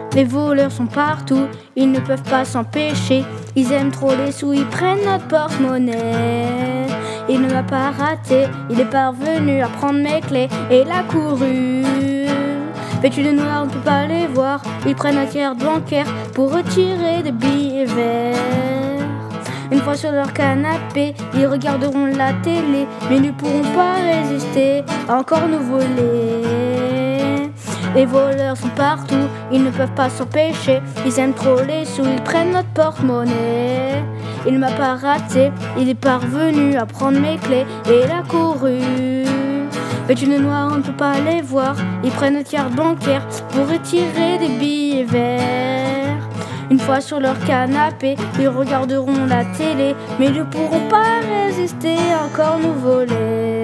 Les voleurs sont partout, ils ne peuvent pas s'empêcher. Ils aiment trop les sous, ils prennent notre porte-monnaie. Il ne m'a pas raté, il est parvenu à prendre mes clés et il a couru. Vêtus de noir, on ne peut pas les voir. Ils prennent la carte bancaire pour retirer des billets verts. Une fois sur leur canapé, ils regarderont la télé, mais ils ne pourront pas résister à encore nous voler. Les voleurs sont partout, ils ne peuvent pas s'empêcher. Ils aiment trop les sous, ils prennent notre porte-monnaie. Il ne m'a pas raté, il est parvenu à prendre mes clés et il a couru. Vêtus de noir, on ne peut pas les voir. Ils prennent notre carte bancaire pour retirer des billets verts. Une fois sur leur canapé, ils regarderont la télé, mais ils ne pourront pas résister à encore nous voler.